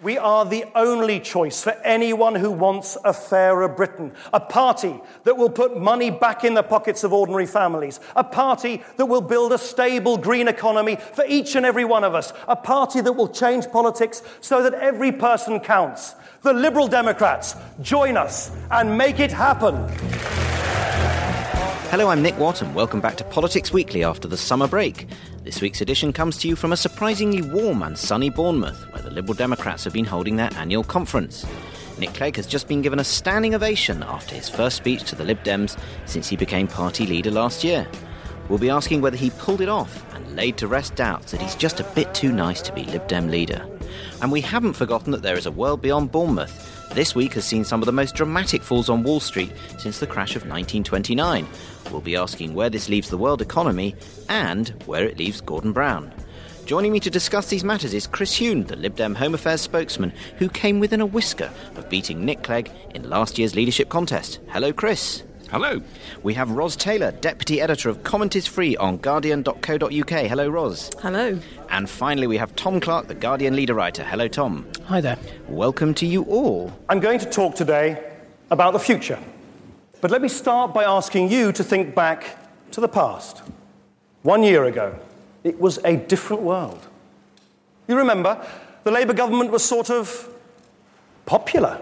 We are the only choice for anyone who wants a fairer Britain. A party that will put money back in the pockets of ordinary families. A party that will build a stable green economy for each and every one of us. A party that will change politics so that every person counts. The Liberal Democrats, join us and make it happen. Hello, I'm Nick Watt and welcome back to Politics Weekly after the summer break. This week's edition comes to you from a surprisingly warm and sunny Bournemouth, where the Liberal Democrats have been holding their annual conference. Nick Clegg has just been given a standing ovation after his first speech to the Lib Dems since he became party leader last year. We'll be asking whether he pulled it off and laid to rest doubts that he's just a bit too nice to be Lib Dem leader. And we haven't forgotten that there is a world beyond Bournemouth. This week has seen some of the most dramatic falls on Wall Street since the crash of 1929. We'll be asking where this leaves the world economy and where it leaves Gordon Brown. Joining me to discuss these matters is Chris Huhne, the Lib Dem Home Affairs spokesman, who came within a whisker of beating Nick Clegg in last year's leadership contest. Hello, Chris. Hello. We have Ros Taylor, Deputy Editor of Comment is Free on Guardian.co.uk. Hello, Ros. Hello. And finally, we have Tom Clark, the Guardian leader writer. Hello, Tom. Hi there. Welcome to you all. I'm going to talk today about the future. But let me start by asking you to think back to the past. 1 year ago, it was a different world. You remember, the Labour government was sort of popular.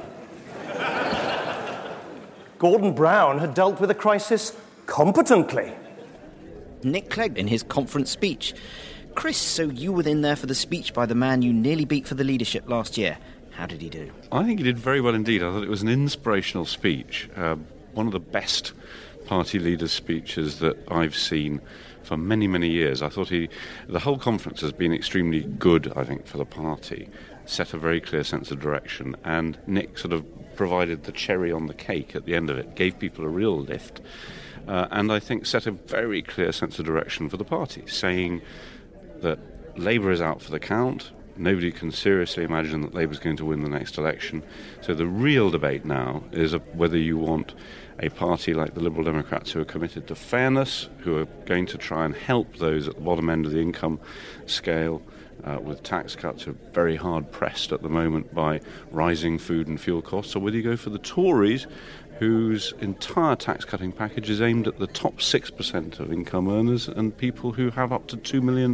Gordon Brown had dealt with a crisis competently. Nick Clegg in his conference speech. Chris, so you were in there for the speech by the man you nearly beat for the leadership last year. How did he do? I think he did very well indeed. I thought it was an inspirational speech. One of the best party leaders' speeches that I've seen for many, many years. I thought the whole conference has been extremely good, I think, for the party. Set a very clear sense of direction, and Nick sort of provided the cherry on the cake at the end of it, gave people a real lift, and I think set a very clear sense of direction for the party, saying that Labour is out for the count. Nobody can seriously imagine that Labour's going to win the next election. So the real debate now is whether you want a party like the Liberal Democrats who are committed to fairness, who are going to try and help those at the bottom end of the income scale with tax cuts, who are very hard pressed at the moment by rising food and fuel costs, or whether you go for the Tories, whose entire tax-cutting package is aimed at the top 6% of income earners and people who have up to £2 million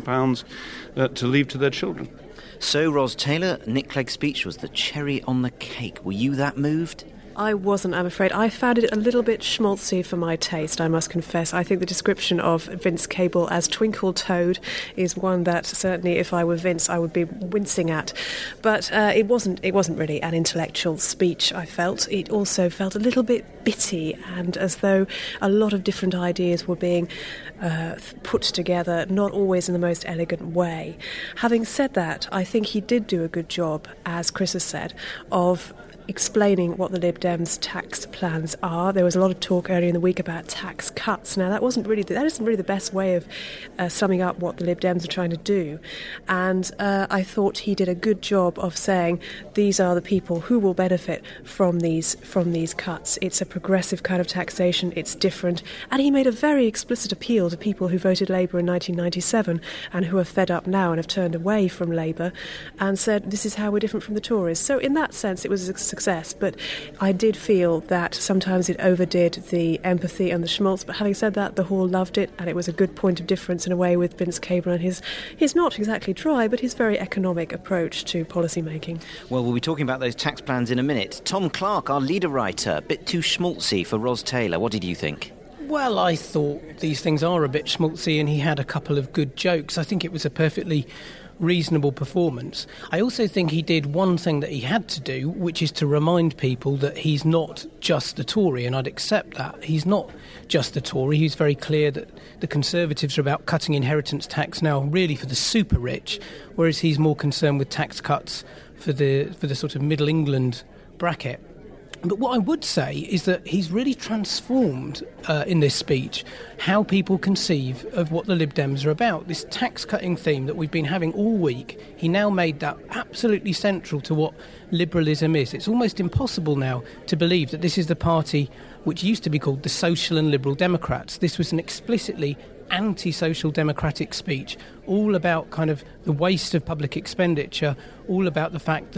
to leave to their children. So, Ros Taylor, Nick Clegg's speech was the cherry on the cake. Were you that moved? I wasn't, I'm afraid. I found it a little bit schmaltzy for my taste, I must confess. I think the description of Vince Cable as Twinkle Toad is one that certainly, if I were Vince, I would be wincing at. But it wasn't really an intellectual speech, I felt. It also felt a little bit bitty, and as though a lot of different ideas were being put together, not always in the most elegant way. Having said that, I think he did do a good job, as Chris has said, of explaining what the Lib Dems' tax plans are. There was a lot of talk earlier in the week about tax cuts. Now, that isn't really the best way of summing up what the Lib Dems are trying to do. And I thought he did a good job of saying these are the people who will benefit from these cuts. It's a progressive kind of taxation. It's different. And he made a very explicit appeal to people who voted Labour in 1997 and who are fed up now and have turned away from Labour, and said this is how we're different from the Tories. So in that sense, it was a success, but I did feel that sometimes it overdid the empathy and the schmaltz. But having said that, the Hall loved it, and it was a good point of difference in a way with Vince Cable and his not exactly dry, but his very economic approach to policy making. Well, we'll be talking about those tax plans in a minute. Tom Clark, our leader writer, a bit too schmaltzy for Ros Taylor. What did you think? Well, I thought these things are a bit schmaltzy, and he had a couple of good jokes. I think it was a perfectly reasonable performance. I also think he did one thing that he had to do, which is to remind people that he's not just a Tory, and I'd accept that. He's not just a Tory. He's very clear that the Conservatives are about cutting inheritance tax now really for the super rich, whereas he's more concerned with tax cuts for the sort of Middle England bracket. But what I would say is that he's really transformed in this speech how people conceive of what the Lib Dems are about. This tax-cutting theme that we've been having all week, he now made that absolutely central to what liberalism is. It's almost impossible now to believe that this is the party which used to be called the Social and Liberal Democrats. This was an explicitly anti-social democratic speech, all about kind of the waste of public expenditure, all about the fact that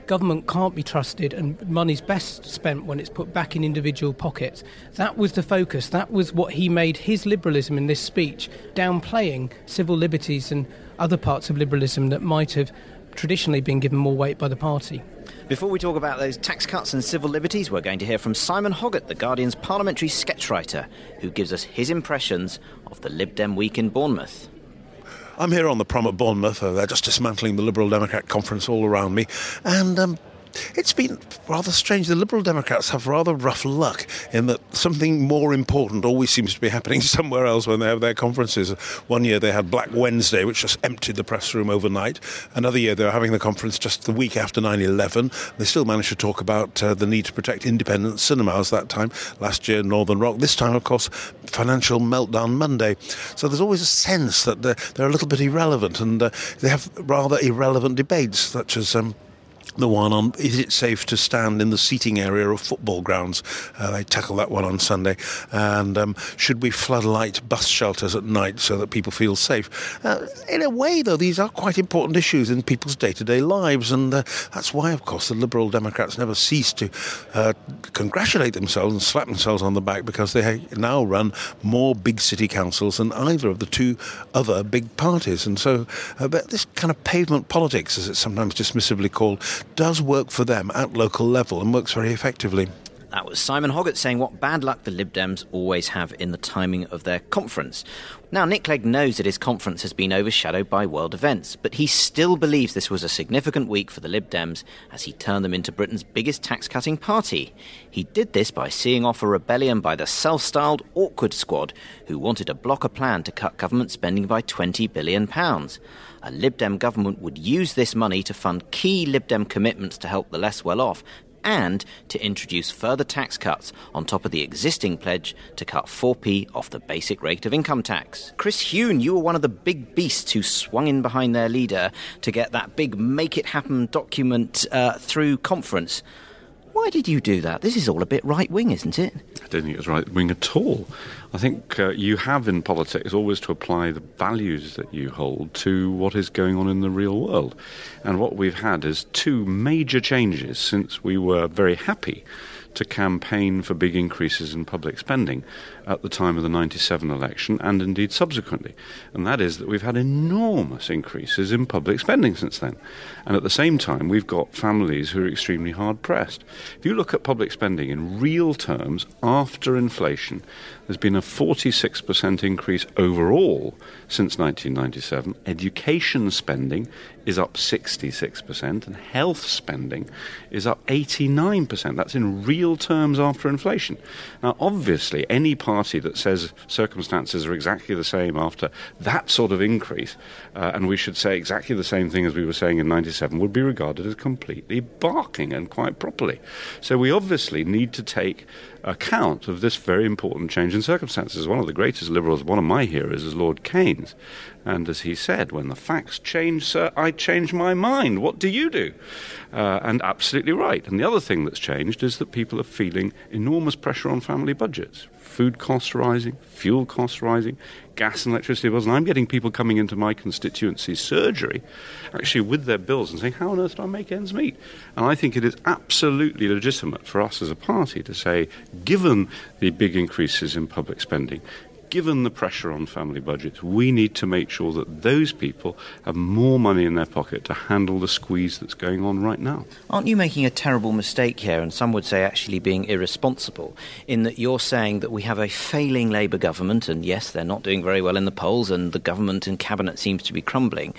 government can't be trusted and money's best spent when it's put back in individual pockets. That was the focus. That was what he made his liberalism in this speech, downplaying civil liberties and other parts of liberalism that might have traditionally been given more weight by the party. Before we talk about those tax cuts and civil liberties, we're going to hear from Simon Hoggart, The Guardian's parliamentary sketchwriter, who gives us his impressions of the Lib Dem week in Bournemouth. I'm here on the prom at Bournemouth. They're just dismantling the Liberal Democrat conference all around me. And it's been rather strange. The Liberal Democrats have rather rough luck in that something more important always seems to be happening somewhere else when they have their conferences. One year they had Black Wednesday, which just emptied the press room overnight. Another year they were having the conference just the week after 9/11. They still managed to talk about the need to protect independent cinemas that time. Last year, Northern Rock. This time, of course, Financial Meltdown Monday. So there's always a sense that they're a little bit irrelevant, and they have rather irrelevant debates, such as the one on, is it safe to stand in the seating area of football grounds? They tackle that one on Sunday. And should we floodlight bus shelters at night so that people feel safe? In a way, though, these are quite important issues in people's day-to-day lives. And that's why, of course, the Liberal Democrats never cease to congratulate themselves and slap themselves on the back, because they now run more big city councils than either of the two other big parties. And so this kind of pavement politics, as it's sometimes dismissively called, does work for them at local level and works very effectively. That was Simon Hoggart saying what bad luck the Lib Dems always have in the timing of their conference. Now, Nick Clegg knows that his conference has been overshadowed by world events, but he still believes this was a significant week for the Lib Dems as he turned them into Britain's biggest tax-cutting party. He did this by seeing off a rebellion by the self-styled Awkward Squad, who wanted to block a plan to cut government spending by £20 billion. A Lib Dem government would use this money to fund key Lib Dem commitments to help the less well-off, and to introduce further tax cuts on top of the existing pledge to cut 4p off the basic rate of income tax. Chris Huhne, you were one of the big beasts who swung in behind their leader to get that big Make It Happen document through conference. Why did you do that? This is all a bit right-wing, isn't it? I don't think it was right-wing at all. I think you have in politics always to apply the values that you hold to what is going on in the real world. And what we've had is two major changes since we were very happy to campaign for big increases in public spending at the time of the 97 election and indeed subsequently. And that is that we've had enormous increases in public spending since then. And at the same time, we've got families who are extremely hard-pressed. If you look at public spending in real terms, after inflation, there's been a 46% increase overall since 1997. Education spending is up 66%, and health spending is up 89%. That's in real terms after inflation. Now, obviously, any party that says circumstances are exactly the same after that sort of increase, and we should say exactly the same thing as we were saying in 97, would be regarded as completely barking, and quite properly. So we obviously need to take account of this very important change in circumstances. One of the greatest liberals, one of my heroes, is Lord Keynes. And as he said, when the facts change, sir, I change my mind. What do you do? And absolutely right. And the other thing that's changed is that people are feeling enormous pressure on family budgets. Food costs rising, fuel costs rising, gas and electricity bills. And I'm getting people coming into my constituency surgery actually with their bills and saying, how on earth do I make ends meet? And I think it is absolutely legitimate for us as a party to say, given the big increases in public spending, given the pressure on family budgets, we need to make sure that those people have more money in their pocket to handle the squeeze that's going on right now. Aren't you making a terrible mistake here, and some would say actually being irresponsible, in that you're saying that we have a failing Labour government, and yes, they're not doing very well in the polls, and the government and cabinet seems to be crumbling,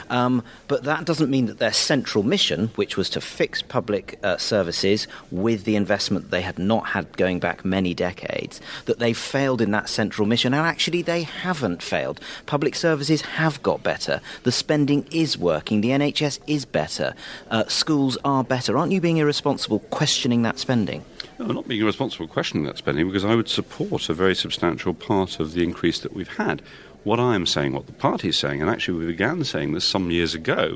but that doesn't mean that their central mission, which was to fix public services with the investment they had not had going back many decades, that they've failed in that central mission. And actually, they haven't failed. Public services have got better. The spending is working. The NHS is better. Schools are better. Aren't you being irresponsible questioning that spending? No, I'm not being irresponsible questioning that spending, because I would support a very substantial part of the increase that we've had. What I am saying, what the party is saying, and actually we began saying this some years ago,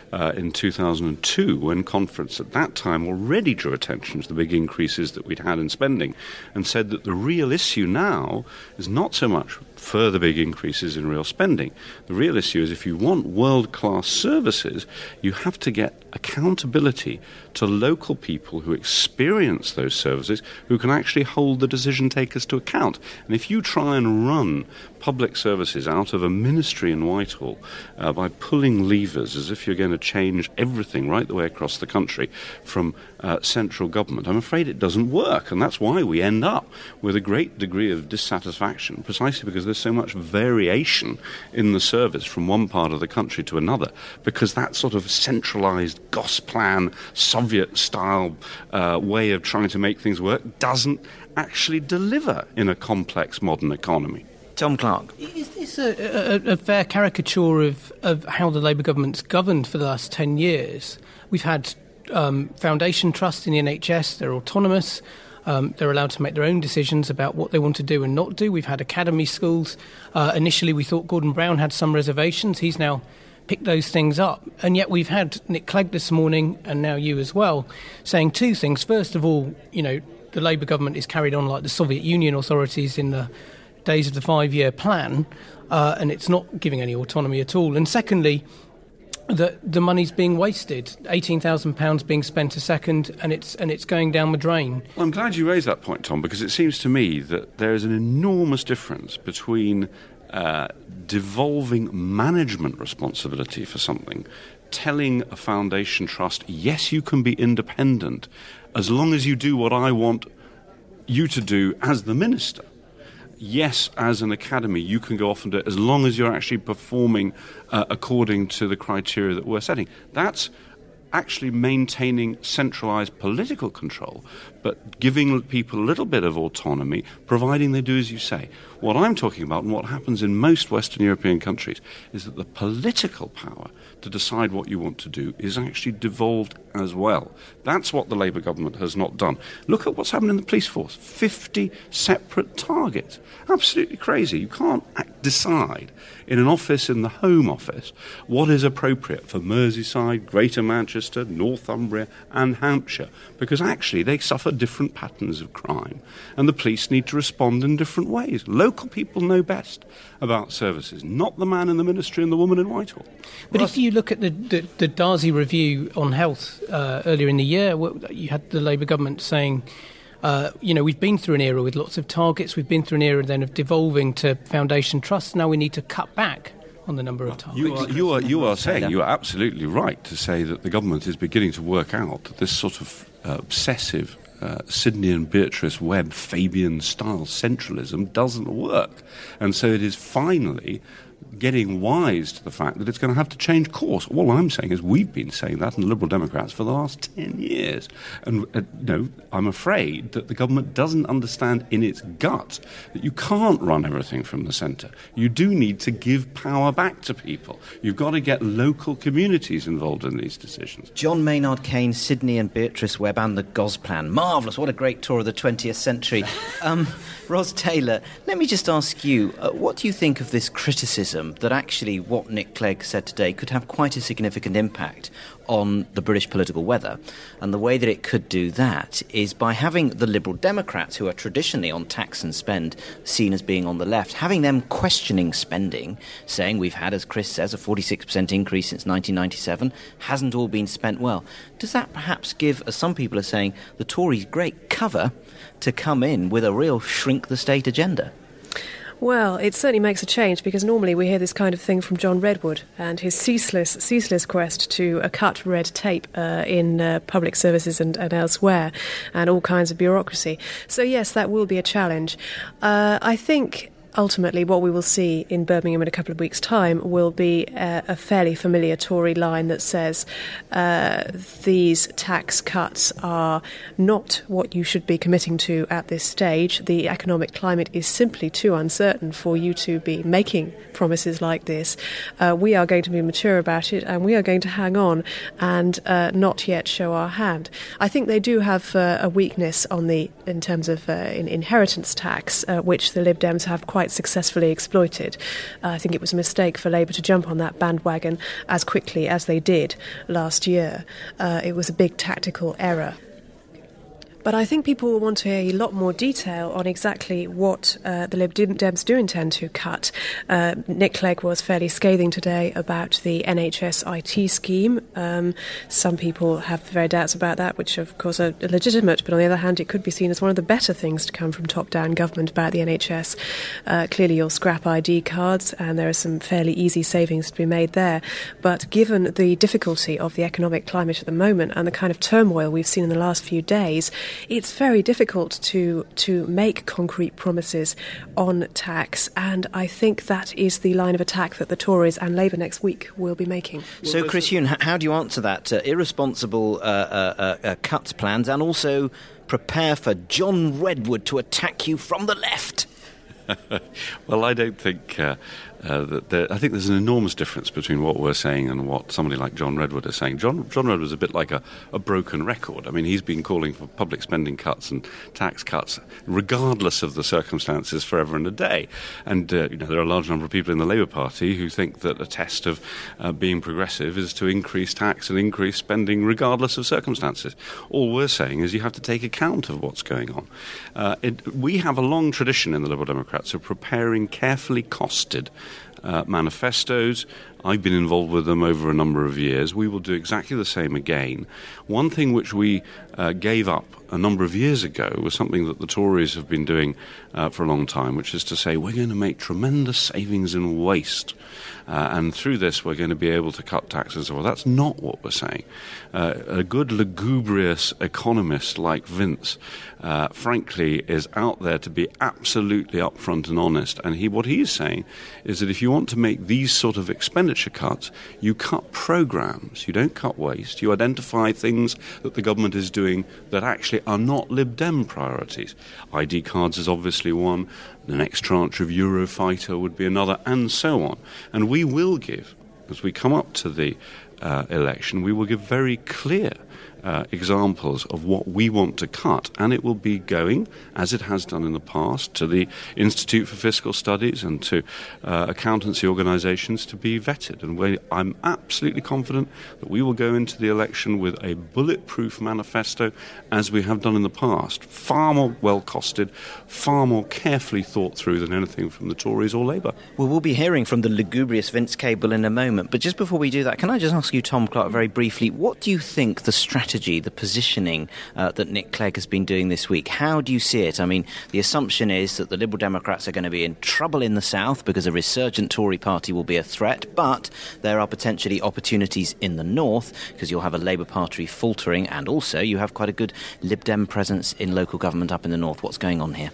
in 2002, when Conference at that time already drew attention to the big increases that we'd had in spending, and said that the real issue now is not so much further big increases in real spending. The real issue is if you want world-class services, you have to get accountability to local people who experience those services, who can actually hold the decision takers to account. And if you try and run public services out of a ministry in Whitehall by pulling levers as if you're going to change everything right the way across the country from central government, I'm afraid it doesn't work. And that's why we end up with a great degree of dissatisfaction, precisely because there's so much variation in the service from one part of the country to another, because that sort of centralised Gosplan, Soviet-style way of trying to make things work doesn't actually deliver in a complex modern economy. Tom Clark. Is this a fair caricature of how the Labour government's governed for the last 10 years? We've had foundation trusts in the NHS, they're autonomous, they're allowed to make their own decisions about what they want to do and not do. We've had academy schools. Initially we thought Gordon Brown had some reservations. He's now picked those things up. And yet we've had Nick Clegg this morning, and now you as well, saying two things. First of all, the Labour government is carried on like the Soviet Union authorities in the days of the 5-year plan, and it's not giving any autonomy at all. And secondly, that the money's being wasted, £18,000 being spent a second, and it's going down the drain. Well, I'm glad you raised that point, Tom, because it seems to me that there is an enormous difference between devolving management responsibility for something, telling a foundation trust, yes, you can be independent as long as you do what I want you to do as the minister. Yes, as an academy, you can go off and do it as long as you're actually performing according to the criteria that we're setting. That's actually maintaining centralised political control, but giving people a little bit of autonomy, providing they do as you say. What I'm talking about, and what happens in most Western European countries, is that the political power to decide what you want to do is actually devolved as well. That's what the Labour government has not done. Look at what's happened in the police force. 50 separate targets. Absolutely crazy. You can't decide in an office, in the Home Office, what is appropriate for Merseyside, Greater Manchester, Northumbria and Hampshire, because actually they suffer different patterns of crime and the police need to respond in different ways. Local people know best about services, not the man in the ministry and the woman in Whitehall. But if you look at the Darzi review on health earlier in the year, you had the Labour government saying, we've been through an era with lots of targets, we've been through an era then of devolving to foundation trusts, now we need to cut back on the number of targets. You are absolutely right to say that the government is beginning to work out that this sort of obsessive Sidney and Beatrice Webb Fabian-style centralism doesn't work. And so it is finally getting wise to the fact that it's going to have to change course. All I'm saying is we've been saying that in the Liberal Democrats for the last 10 years. And, I'm afraid that the government doesn't understand in its gut that you can't run everything from the centre. You do need to give power back to people. You've got to get local communities involved in these decisions. John Maynard Keynes, Sidney and Beatrice Webb and the Gosplan. Marvellous. What a great tour of the 20th century. Ros Taylor, let me just ask you, what do you think of this criticism that actually what Nick Clegg said today could have quite a significant impact on the British political weather? And the way that it could do that is by having the Liberal Democrats, who are traditionally on tax and spend, seen as being on the left, having them questioning spending, saying we've had, as Chris says, a 46% increase since 1997, hasn't all been spent well. Does that perhaps give, as some people are saying, the Tories great cover to come in with a real shrink-the-state agenda? Well, it certainly makes a change, because normally we hear this kind of thing from John Redwood and his ceaseless quest to cut red tape in public services and elsewhere, and all kinds of bureaucracy. So yes, that will be a challenge. I think ultimately what we will see in Birmingham in a couple of weeks' time will be a fairly familiar Tory line that says these tax cuts are not what you should be committing to at this stage. The economic climate is simply too uncertain for you to be making promises like this. We are going to be mature about it, and we are going to hang on and not yet show our hand. I think they do have a weakness in terms of inheritance tax, which the Lib Dems have quite quite successfully exploited. I think it was a mistake for Labour to jump on that bandwagon as quickly as they did last year. It was a big tactical error. But I think people will want to hear a lot more detail on exactly what the Lib Dems do intend to cut. Nick Clegg was fairly scathing today about the NHS IT scheme. Some people have very doubts about that, which of course are legitimate, but on the other hand it could be seen as one of the better things to come from top-down government about the NHS. Clearly you'll scrap ID cards, and there are some fairly easy savings to be made there. But given the difficulty of the economic climate at the moment and the kind of turmoil we've seen in the last few days, it's very difficult to make concrete promises on tax, and I think that is the line of attack that the Tories and Labour next week will be making. So, Chris Huhne, how do you answer that? Irresponsible cuts plans, and also prepare for John Redwood to attack you from the left? Well, I don't think I think there's an enormous difference between what we're saying and what somebody like John Redwood is saying. John Redwood is a bit like a broken record. I mean, he's been calling for public spending cuts and tax cuts, regardless of the circumstances, forever and a day. And there are a large number of people in the Labour Party who think that a test of being progressive is to increase tax and increase spending, regardless of circumstances. All we're saying is you have to take account of what's going on. We have a long tradition in the Liberal Democrats of preparing carefully costed manifestos. I've been involved with them over a number of years. We will do exactly the same again. One thing which we gave up a number of years ago was something that the Tories have been doing for a long time, which is to say we're going to make tremendous savings in waste. And through this, we're going to be able to cut taxes. Well, that's not what we're saying. A good, lugubrious economist like Vince, frankly, is out there to be absolutely upfront and honest. And what he's saying is that if you want to make these sort of expenditure cuts, you cut programs. You don't cut waste. You identify things that the government is doing that actually are not Lib Dem priorities. ID cards is obviously one. The next tranche of Eurofighter would be another, and so on. And we will give, as we come up to the election, we will give very clear examples of what we want to cut, and it will be going, as it has done in the past, to the Institute for Fiscal Studies and to accountancy organisations to be vetted. And I'm absolutely confident that we will go into the election with a bulletproof manifesto, as we have done in the past, far more well-costed, far more carefully thought through than anything from the Tories or Labour. Well, we'll be hearing from the lugubrious Vince Cable in a moment, but just before we do that, can I just ask you, Tom Clark, very briefly, what do you think the strategy, the positioning that Nick Clegg has been doing this week, how do you see it? I mean, the assumption is that the Liberal Democrats are going to be in trouble in the South because a resurgent Tory party will be a threat, but there are potentially opportunities in the North because you'll have a Labour Party faltering, and also you have quite a good Lib Dem presence in local government up in the North. What's going on here?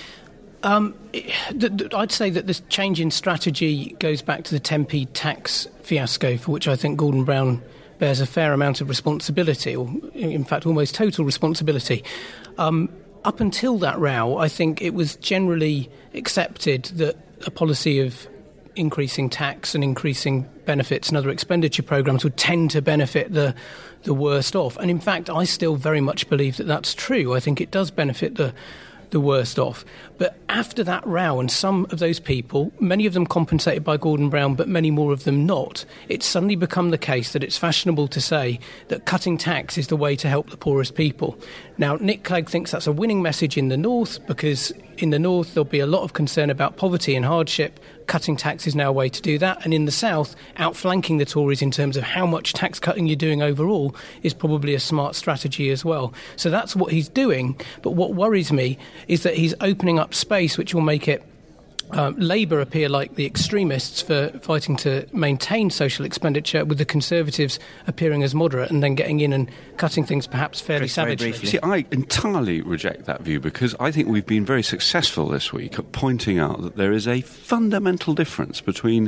I'd say that this change in strategy goes back to the 10p tax fiasco, for which I think Gordon Brown bears a fair amount of responsibility, or in fact almost total responsibility. Up until that row, I think it was generally accepted that a policy of increasing tax and increasing benefits and other expenditure programmes would tend to benefit the worst off. And in fact, I still very much believe that that's true. I think it does benefit the worst off. But after that row, and some of those people, many of them compensated by Gordon Brown, but many more of them not, it's suddenly become the case that it's fashionable to say that cutting tax is the way to help the poorest people. Now, Nick Clegg thinks that's a winning message in the North, because in the North there'll be a lot of concern about poverty and hardship. Cutting tax is now a way to do that. And in the South, outflanking the Tories in terms of how much tax cutting you're doing overall is probably a smart strategy as well. So that's what he's doing. But what worries me is that he's opening up space which will make it Labour appear like the extremists for fighting to maintain social expenditure, with the Conservatives appearing as moderate and then getting in and cutting things perhaps fairly savagely. See, I entirely reject that view, because I think we've been very successful this week at pointing out that there is a fundamental difference between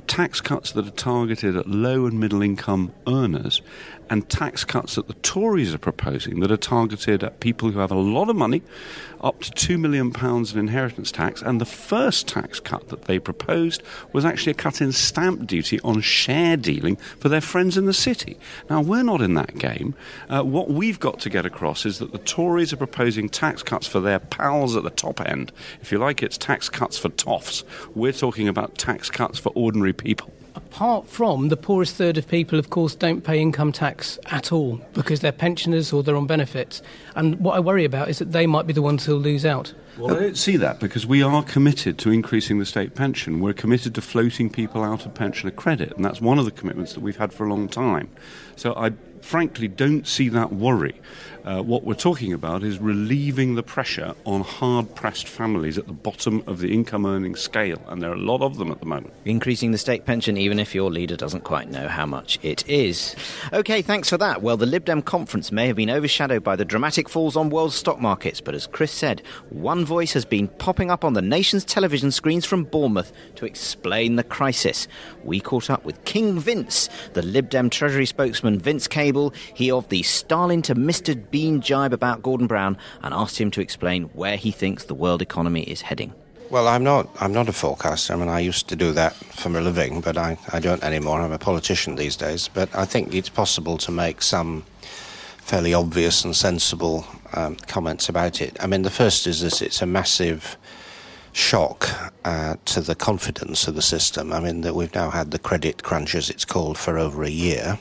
tax cuts that are targeted at low and middle income earners, and tax cuts that the Tories are proposing that are targeted at people who have a lot of money, up to £2 million in inheritance tax. And the first tax cut that they proposed was actually a cut in stamp duty on share dealing for their friends in the city. Now, we're not in that game. What we've got to get across is that the Tories are proposing tax cuts for their pals at the top end. If you like, it's tax cuts for toffs. We're talking about tax cuts for ordinary people. Apart from the poorest third of people, of course, don't pay income tax at all because they're pensioners or they're on benefits. And what I worry about is that they might be the ones who'll lose out. Well, I don't see that because we are committed to increasing the state pension. We're committed to floating people out of pensioner credit, and that's one of the commitments that we've had for a long time. So I frankly don't see that worry. What we're talking about is relieving the pressure on hard-pressed families at the bottom of the income-earning scale, and there are a lot of them at the moment. Increasing the state pension even if your leader doesn't quite know how much it is. OK, thanks for that. Well, the Lib Dem conference may have been overshadowed by the dramatic falls on world stock markets, but as Chris said, one voice has been popping up on the nation's television screens from Bournemouth to explain the crisis. We caught up with King Vince, the Lib Dem Treasury spokesman Vince Cable, he of the Stalin to Mr. Bean jibe about Gordon Brown, and asked him to explain where he thinks the world economy is heading. Well, I'm not a forecaster. I mean, I used to do that for a living, but I don't anymore. I'm a politician these days. But I think it's possible to make some fairly obvious and sensible comments about it. I mean, the first is this: it's a massive shock to the confidence of the system. I mean, that we've now had the credit crunch, as it's called, for over a year.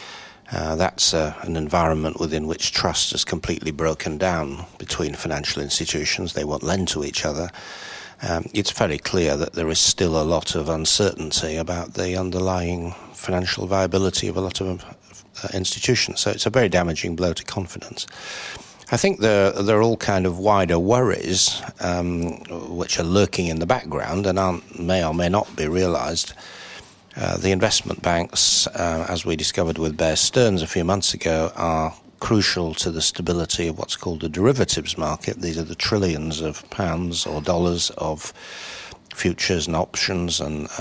That's an environment within which trust has completely broken down between financial institutions. They won't lend to each other. It's very clear that there is still a lot of uncertainty about the underlying financial viability of a lot of institutions. So it's a very damaging blow to confidence. I think there are all kind of wider worries which are lurking in the background and may or may not be realised. The investment banks, as we discovered with Bear Stearns a few months ago, are crucial to the stability of what's called the derivatives market. These are the trillions of pounds or dollars of futures and options,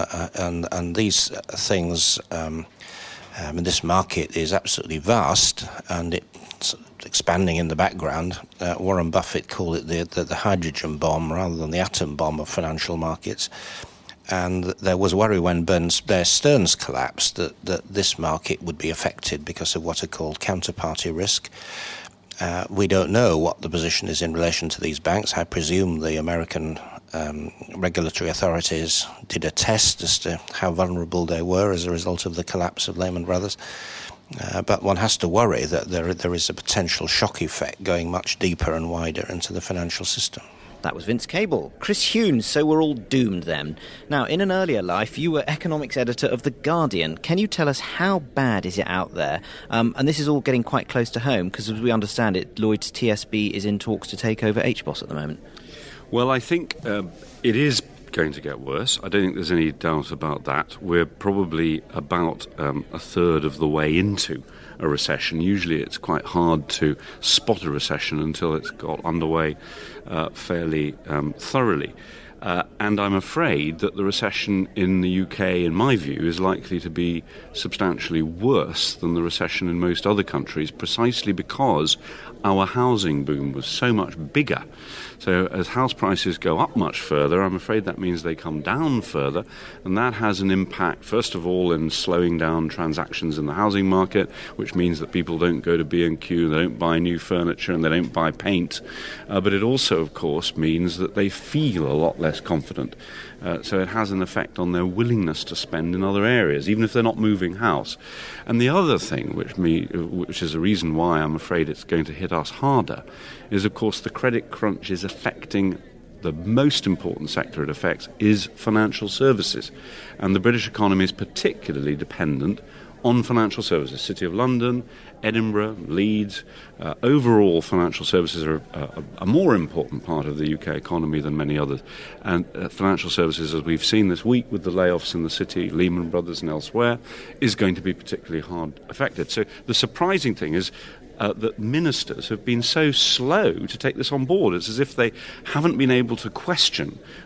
and these things. This market is absolutely vast, and it's expanding in the background. Warren Buffett called it the hydrogen bomb rather than the atom bomb of financial markets. And there was worry when Bear Stearns collapsed that this market would be affected because of what are called counterparty risk. We don't know what the position is in relation to these banks. I presume the American regulatory authorities did a test as to how vulnerable they were as a result of the collapse of Lehman Brothers. But one has to worry that there is a potential shock effect going much deeper and wider into the financial system. That was Vince Cable. Chris Huhn, so we're all doomed then. Now, in an earlier life, you were economics editor of The Guardian. Can you tell us how bad is it out there? And this is all getting quite close to home, because as we understand it, Lloyd's TSB is in talks to take over HBOS at the moment. Well, I think it is going to get worse. I don't think there's any doubt about that. We're probably about a third of the way into a recession. Usually it's quite hard to spot a recession until it's got underway fairly thoroughly. And I'm afraid that the recession in the UK, in my view, is likely to be substantially worse than the recession in most other countries, precisely because our housing boom was so much bigger. So as house prices go up much further, I'm afraid that means they come down further, and that has an impact, first of all, in slowing down transactions in the housing market, which means that people don't go to B&Q, they don't buy new furniture, and they don't buy paint. But it also, of course, means that they feel a lot less confident. So it has an effect on their willingness to spend in other areas, even if they're not moving house. And the other thing, which is a reason why I'm afraid it's going to hit us harder, is, of course, the credit crunch is affecting the most important sector it affects is financial services. And the British economy is particularly dependent on financial services. City of London, Edinburgh, Leeds, overall financial services are a more important part of the UK economy than many others. And financial services, as we've seen this week with the layoffs in the city, Lehman Brothers and elsewhere, is going to be particularly hard affected. So the surprising thing is that ministers have been so slow to take this on board. It's as if they haven't been able to question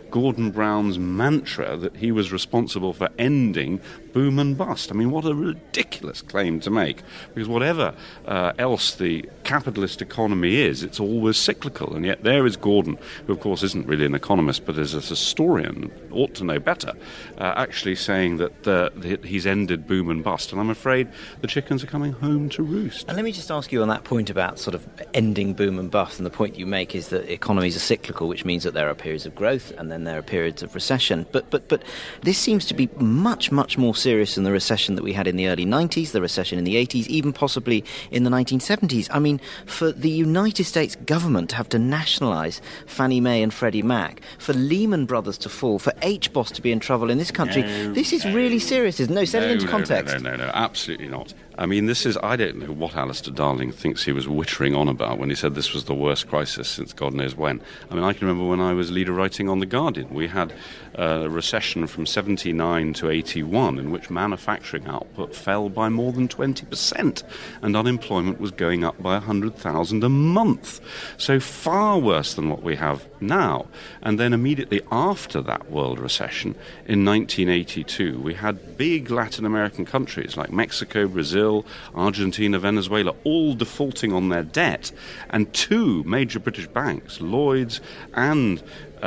Gordon Brown's mantra that he was responsible for ending boom and bust. I mean, what a ridiculous claim to make, because whatever else the capitalist economy is, it's always cyclical, and yet there is Gordon, who of course isn't really an economist but is a historian, ought to know better, actually saying that he's ended boom and bust, and I'm afraid the chickens are coming home to roost. And let me just ask you on that point about sort of ending boom and bust, and the point you make is that economies are cyclical, which means that there are periods of growth and then there are periods of recession, but this seems to be much, much more serious than the recession that we had in the early 90s, the recession in the 80s, even possibly in the 1970s. I mean, for the United States government to have to nationalise Fannie Mae and Freddie Mac, for Lehman Brothers to fall, for HBOS to be in trouble in this country, this is really serious, isn't it? No, set it into context. No, absolutely not. I mean, I don't know what Alistair Darling thinks he was wittering on about when he said this was the worst crisis since God knows when. I mean, I can remember when I was leader writing on The Guardian, we had a recession from 79 to 81 in which manufacturing output fell by more than 20% and unemployment was going up by 100,000 a month. So far worse than what we have now. And then immediately after that world recession, in 1982, we had big Latin American countries like Mexico, Brazil, Argentina, Venezuela, all defaulting on their debt, and two major British banks, Lloyds and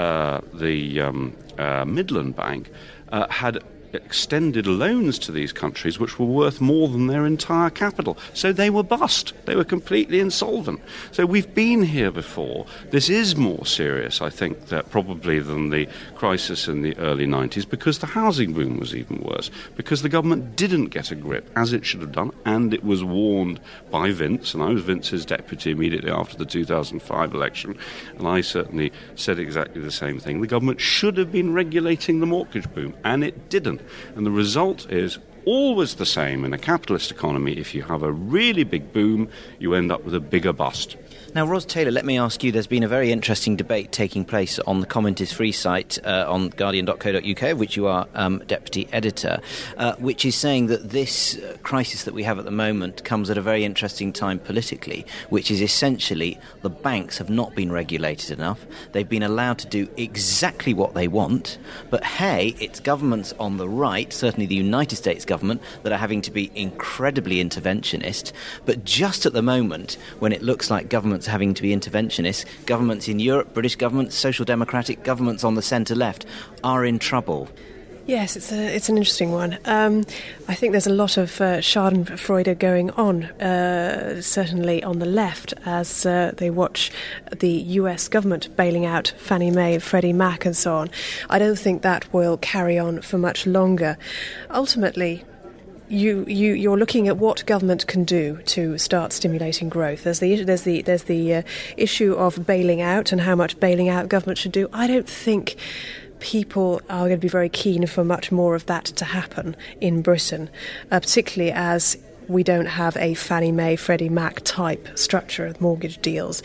the Midland Bank, had extended loans to these countries which were worth more than their entire capital. So they were bust. They were completely insolvent. So we've been here before. This is more serious, I think, probably than the crisis in the early 90s, because the housing boom was even worse, because the government didn't get a grip, as it should have done, and it was warned by Vince, and I was Vince's deputy immediately after the 2005 election, and I certainly said exactly the same thing. The government should have been regulating the mortgage boom, and it didn't. And the result is always the same in a capitalist economy. If you have a really big boom, you end up with a bigger bust. Now, Ros Taylor, let me ask you, there's been a very interesting debate taking place on the Comment is Free site on guardian.co.uk, of which you are deputy editor, which is saying that this crisis that we have at the moment comes at a very interesting time politically, which is essentially the banks have not been regulated enough. They've been allowed to do exactly what they want, but hey, it's governments on the right, certainly the United States government, that are having to be incredibly interventionist. But just at the moment, when it looks like governments having to be interventionists, governments in Europe, British governments, social democratic governments on the centre-left are in trouble. Yes, it's an interesting one. I think there's a lot of schadenfreude going on, certainly on the left, as they watch the US government bailing out Fannie Mae, Freddie Mac and so on. I don't think that will carry on for much longer. Ultimately, you're looking at what government can do to start stimulating growth. There's the issue of bailing out and how much bailing out government should do. I don't think people are going to be very keen for much more of that to happen in Britain, particularly as we don't have a Fannie Mae, Freddie Mac type structure of mortgage deals.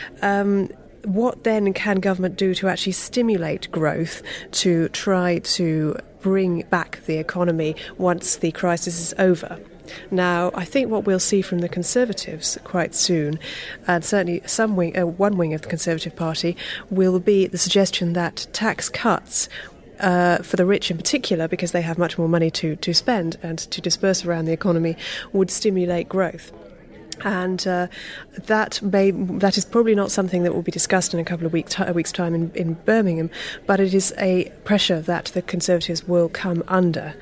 What then can government do to actually stimulate growth, to try to bring back the economy once the crisis is over? Now, I think what we'll see from the Conservatives quite soon, and certainly one wing of the Conservative Party, will be the suggestion that tax cuts for the rich in particular, because they have much more money to spend and to disperse around the economy, would stimulate growth. And that is probably not something that will be discussed in a couple of weeks' time in Birmingham, but it is a pressure that the Conservatives will come under.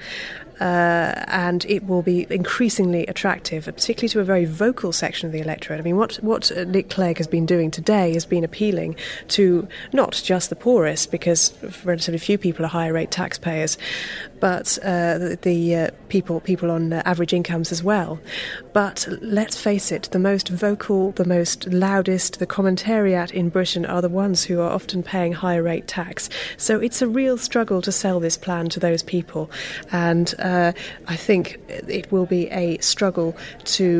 And it will be increasingly attractive, particularly to a very vocal section of the electorate. I mean, what Nick Clegg has been doing today has been appealing to not just the poorest, because relatively few people are higher rate taxpayers, but the people on average incomes as well. But let's face it, the most vocal, the most loudest, the commentariat in Britain are the ones who are often paying higher rate tax. So it's a real struggle to sell this plan to those people, and I think it will be a struggle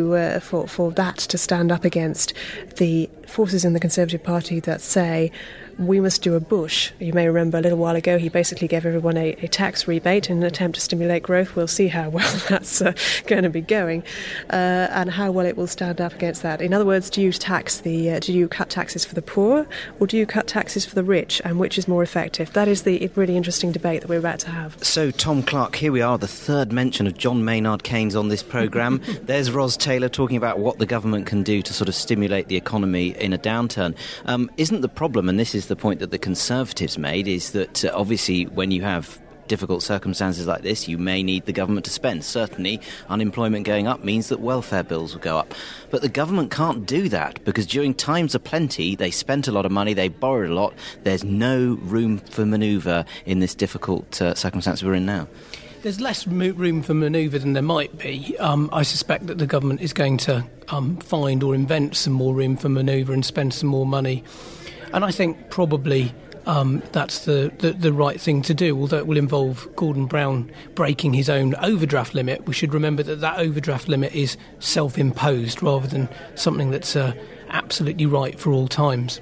for that to stand up against the forces in the Conservative Party that say we must do a Bush. You may remember a little while ago he basically gave everyone a tax rebate in an attempt to stimulate growth. We'll see how well that's going to be going and how well it will stand up against that. In other words, do you cut taxes for the poor or do you cut taxes for the rich, and which is more effective? That is the really interesting debate that we're about to have. So, Tom Clark, here we are, the third mention of John Maynard Keynes on this programme. There's Ros Taylor talking about what the government can do to sort of stimulate the economy in a downturn. Isn't the problem, and this is the point that the Conservatives made, is that obviously when you have difficult circumstances like this, you may need the government to spend. Certainly, unemployment going up means that welfare bills will go up. But the government can't do that because during times of plenty, they spent a lot of money, they borrowed a lot. There's no room for manoeuvre in this difficult circumstance we're in now. There's less room for manoeuvre than there might be. I suspect that the government is going to find or invent some more room for manoeuvre and spend some more money. And I think probably that's the right thing to do, although it will involve Gordon Brown breaking his own overdraft limit. We should remember that overdraft limit is self-imposed rather than something that's absolutely right for all times.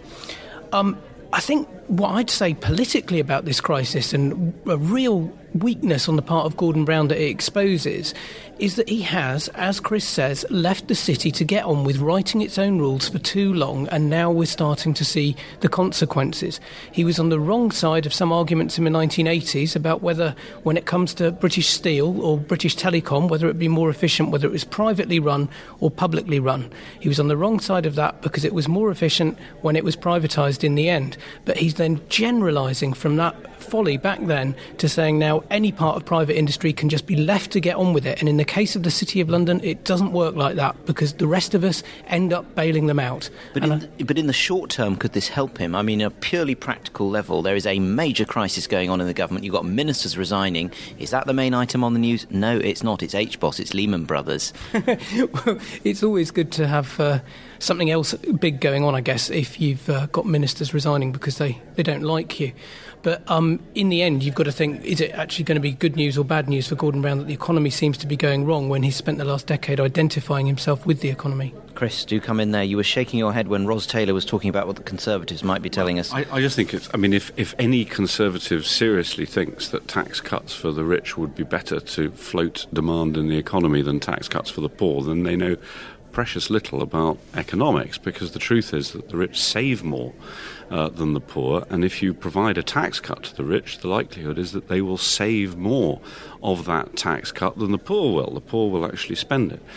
I think what I'd say politically about this crisis, and a real weakness on the part of Gordon Brown that it exposes, is that he has, as Chris says, left the city to get on with writing its own rules for too long, and now we're starting to see the consequences. He was on the wrong side of some arguments in the 1980s about whether, when it comes to British Steel or British Telecom, whether it would be more efficient, whether it was privately run or publicly run. He was on the wrong side of that because it was more efficient when it was privatised in the end. But he's then generalising from that folly back then to saying now any part of private industry can just be left to get on with it. And in the case of the City of London, it doesn't work like that because the rest of us end up bailing them out. But in the short term, could this help him? I mean, a purely practical level, there is a major crisis going on in the government. You've got ministers resigning. Is that the main item on the news? No, it's not. It's HBOS. It's Lehman Brothers. Well, it's always good to have something else big going on, I guess, if you've got ministers resigning because they don't like you. But in the end, you've got to think, is it actually going to be good news or bad news for Gordon Brown that the economy seems to be going wrong when he's spent the last decade identifying himself with the economy? Chris, do come in there. You were shaking your head when Ros Taylor was talking about what the Conservatives might be telling us. I just think if any Conservative seriously thinks that tax cuts for the rich would be better to float demand in the economy than tax cuts for the poor, then they know precious little about economics, because the truth is that the rich save more than the poor, and if you provide a tax cut to the rich, the likelihood is that they will save more of that tax cut than the poor will. The poor will actually spend it.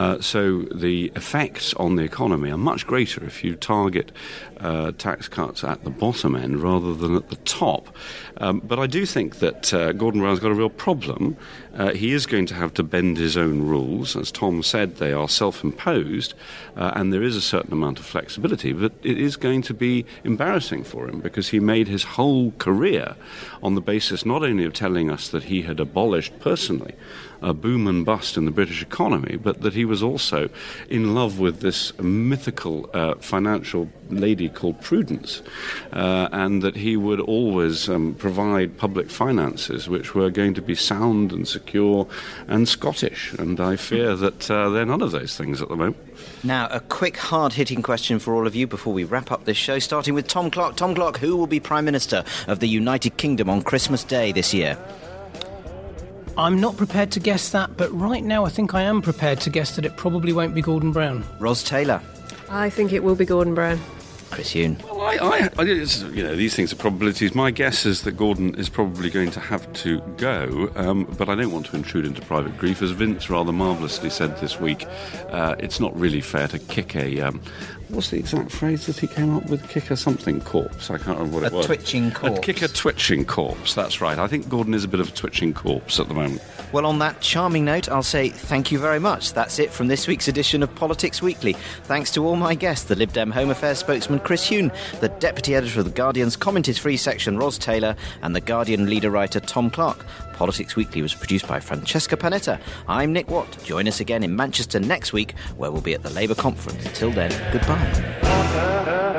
So the effects on the economy are much greater if you target tax cuts at the bottom end rather than at the top. But I do think that Gordon Brown's got a real problem. He is going to have to bend his own rules. As Tom said, they are self-imposed, and there is a certain amount of flexibility, but it is going to be embarrassing for him because he made his whole career on the basis not only of telling us that he had abolished personally a boom and bust in the British economy, but that he was also in love with this mythical financial lady called Prudence, and that he would always provide public finances which were going to be sound and secure and Scottish. And I fear that they're none of those things at the moment. Now, a quick, hard-hitting question for all of you before we wrap up this show, starting with Tom Clark. Tom Clark, who will be Prime Minister of the United Kingdom on Christmas Day this year? I'm not prepared to guess that, but right now I think I am prepared to guess that it probably won't be Gordon Brown. Ros Taylor. I think it will be Gordon Brown. Chris Huhne. Well, these things are probabilities. My guess is that Gordon is probably going to have to go, but I don't want to intrude into private grief. As Vince rather marvellously said this week, it's not really fair to kick a... what's the exact phrase that he came up with? Kick a something corpse. I can't remember what it was. A twitching corpse. Kick a twitching corpse, that's right. I think Gordon is a bit of a twitching corpse at the moment. Well, on that charming note, I'll say thank you very much. That's it from this week's edition of Politics Weekly. Thanks to all my guests, the Lib Dem Home Affairs spokesman Chris Huhne, the deputy editor of The Guardian's Comment is Free section Ros Taylor, and The Guardian leader writer Tom Clark. Politics Weekly was produced by Francesca Panetta. I'm Nick Watt. Join us again in Manchester next week, where we'll be at the Labour conference. Until then, goodbye.